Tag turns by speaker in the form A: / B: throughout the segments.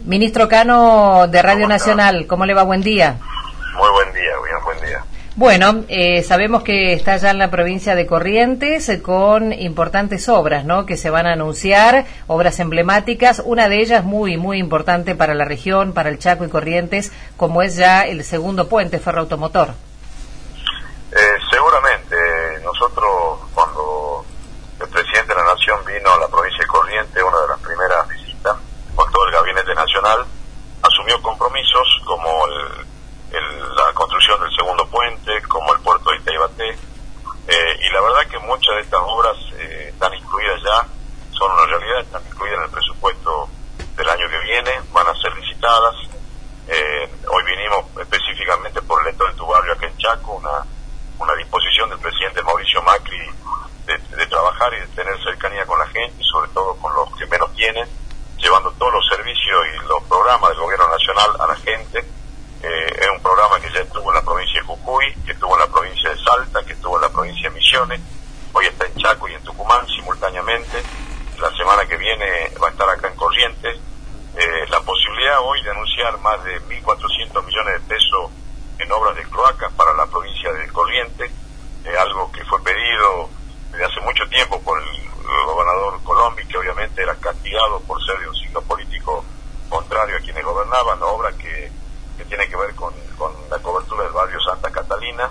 A: Ministro Cano de Radio Nacional, ¿cómo le va? Buen día.
B: Muy buen día, bien, buen día.
A: Bueno, sabemos que está ya en la provincia de Corrientes con importantes obras, ¿no?, que se van a anunciar, obras emblemáticas, una de ellas muy, muy importante para la región, para el Chaco y Corrientes, como es ya el segundo puente ferroautomotor.
B: Seguramente, nosotros cuando el presidente de la Nación vino a la provincia de Corrientes, una de las primeras visitas, con todo el gabinete nacional, asumió compromisos como la construcción del segundo puente, como el puerto de Itaibaté, y la verdad que muchas de estas obras están incluidas ya, son una realidad, están incluidas en el presupuesto del año que viene, van a ser licitadas. Hoy vinimos específicamente por el Esto de tu Barrio acá en Chaco, una disposición del presidente Mauricio Macri de trabajar y de tener cercanía con la gente, y sobre todo con los que menos tienen, llevando todos los servicios y los programas del gobierno nacional a la gente. Es un programa que ya estuvo en la provincia de Jujuy, que estuvo en la provincia de Salta, que estuvo en la provincia de Misiones, hoy está en Chaco y en Tucumán simultáneamente. La semana que viene va a estar acá en Corrientes. La posibilidad hoy de anunciar más de 1.400 millones de pesos en obras de cloacas para la provincia de Corrientes, algo que fue pedido desde hace mucho tiempo por el gobernador Colombi, que obviamente era castigado por ser de un signo político contrario a quienes gobernaban, obra que tiene que ver con la cobertura del barrio Santa Catalina,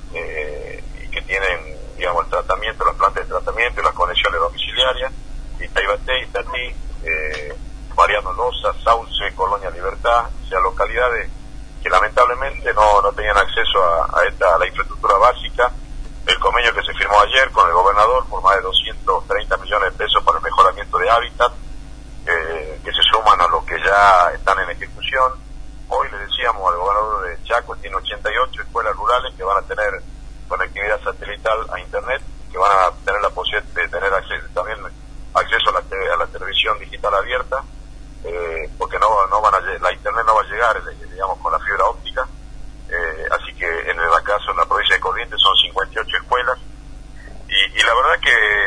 B: y que tienen, digamos, el tratamiento, las plantas de tratamiento y las conexiones domiciliarias, Itaibaté, Itatí, Mariano Loza, Sauce, Colonia Libertad, o sea, localidades que lamentablemente no tenían acceso a la infraestructura básica. El convenio que se firmó ayer con el gobernador por más de 230 millones de pesos para el mejoramiento de hábitat, que se suman a los que ya están en ejecución. Hoy le decíamos al gobernador de Chaco, tiene 88 escuelas rurales que van a tener conectividad satelital a internet, que van a tener la posibilidad de tener también acceso a la televisión digital abierta, porque la internet no va a llegar, digamos, con la fibra óptica. Así que en el caso en la provincia de Corrientes son 58 escuelas, y la verdad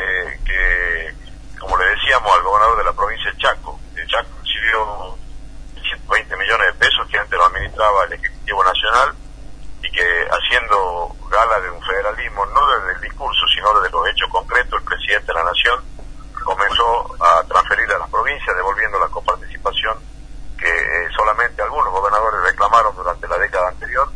B: que como le decíamos al gobernador de la provincia de Chaco, el Chaco recibió 120 millones de pesos que antes lo administraba el Ejecutivo Nacional, y que haciendo gala de un federalismo, no desde el discurso, sino desde los hechos concretos, el presidente de la Nación comenzó a transferir a las provincias, devolviendo la coparticipación que solamente algunos gobernadores reclamaron durante la década anterior,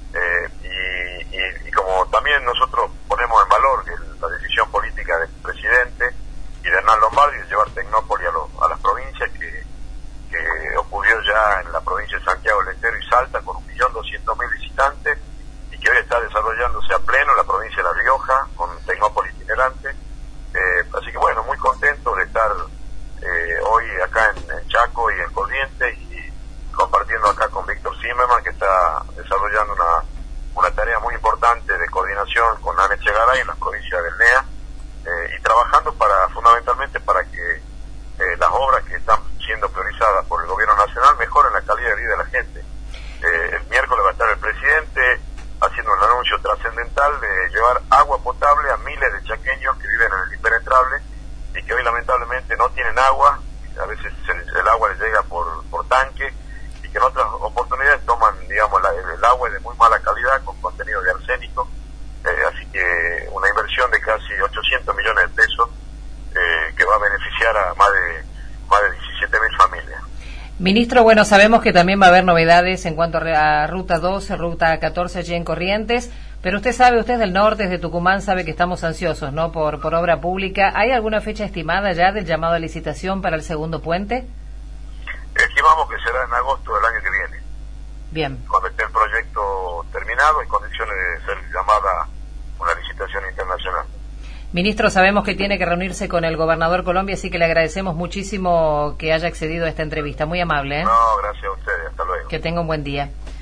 B: y como también nosotros ponemos en valor la decisión política del presidente y de Hernán Lombardi de llevar Tecnópolis a las provincias, que ocurrió ya en la provincia de Santiago del Estero y Salta con 1.200.000 visitantes, y que hoy está desarrollándose a pleno en la provincia de La Rioja con Tecnópolis itinerante. Así que bueno, muy contento de estar hoy acá en Chaco y en Corrientes, y compartiendo acá con Víctor Zimmerman, que está desarrollando una tarea muy importante de coordinación con Ana Echegaray en las provincias del NEA, y trabajando fundamentalmente para que las obras que están siendo priorizadas por el gobierno nacional mejoren la calidad de vida de la gente. El miércoles va a estar el presidente haciendo un anuncio trascendental de llevar agua potable a miles de chaqueños que viven en el impenetrable y que hoy lamentablemente no tienen agua. A veces el agua les llega por tanque, y que en otras oportunidades toman, digamos, el agua de muy mala calidad con contenido de arsénico. Así que una inversión de casi 800 millones de pesos, que va a beneficiar a más de 17.000 familias.
A: Ministro, bueno, sabemos que también va a haber novedades en cuanto a Ruta 12, Ruta 14 allí en Corrientes, pero usted es del norte, desde Tucumán, sabe que estamos ansiosos, ¿no?, por obra pública. ¿Hay alguna fecha estimada ya del llamado a licitación para el segundo puente?
B: Estimamos que será en agosto del año que viene.
A: Bien.
B: Cuando esté el proyecto terminado, en condiciones de ser llamada una licitación internacional.
A: Ministro, sabemos que tiene que reunirse con el gobernador Colombi, así que le agradecemos muchísimo que haya accedido a esta entrevista. Muy amable, ¿eh?
B: No, gracias a ustedes. Hasta luego.
A: Que tenga un buen día.